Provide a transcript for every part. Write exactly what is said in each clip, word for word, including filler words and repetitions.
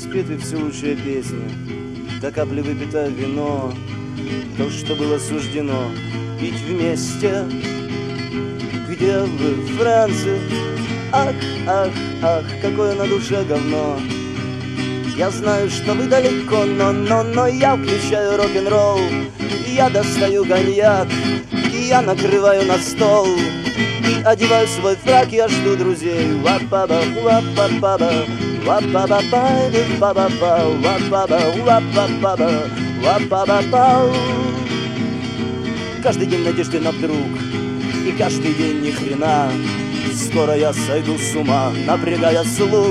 спеты все лучшая песня, до капли выпито вино, то, что было суждено пить вместе. Где вы, Франция? Ах, ах, ах, какое на душе говно. Я знаю, что вы далеко, но, но, но я включаю рок-н-ролл, я достаю коньяк, и я накрываю на стол, и одеваю свой фрак, я жду друзей. Ва-ба-ба, ва-ба-ба-ба, ва-ба-ба-ба-ба-ба, ва-ба-ба, ва-ба-ба-ба, ва-ба-ба-ба. Каждый день надежды на вдруг, и каждый день ни хрена. Скоро я сойду с ума, напрягая слух.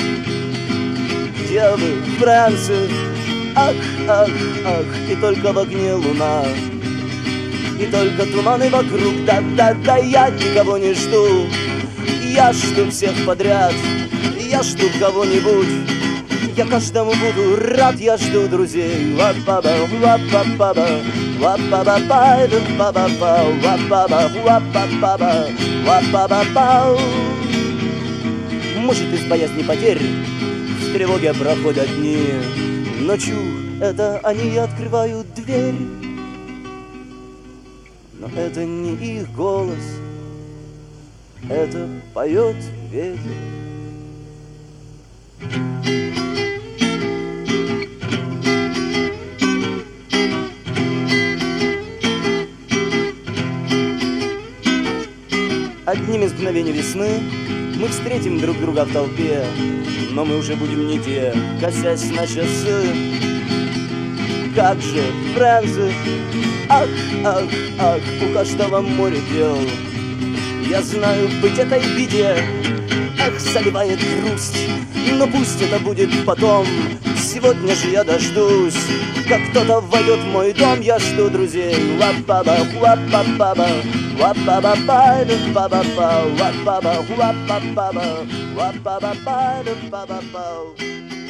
Где вы, Франция? Ах, ах, ах, и только в огне луна, и только туманы вокруг. Да-да-да, я никого не жду, я жду всех подряд, я жду кого-нибудь, я каждому буду рад, я жду друзей. Ва-ба-ба, ва-ба-ба-ба, ва-ба-ба-ба, ва-ба-ба, ва-ба-ба, ва-ба-ба-ба, ва-ба-ба-ба. Может, из боязни потерь в тревоге проходят дни, ночью это они открывают дверь. Но это не их голос, это поет ветер. Одним из мгновений весны мы встретим друг друга в толпе, но мы уже будем не те, косясь на часы. Как же, Франция? Ах, ах, ах, у каждого море дел. Я знаю, быть этой беде, ах, заливает грусть, но пусть это будет потом. Сегодня же я дождусь, как кто-то войдет в мой дом, я жду друзей. Ва-ба-ба, ва-ба-ба-ба, ва-ба-ба-ба, ва-ба-ба, ва-ба-ба, ва-ба-ба, ва-ба-ба, ва-ба-ба.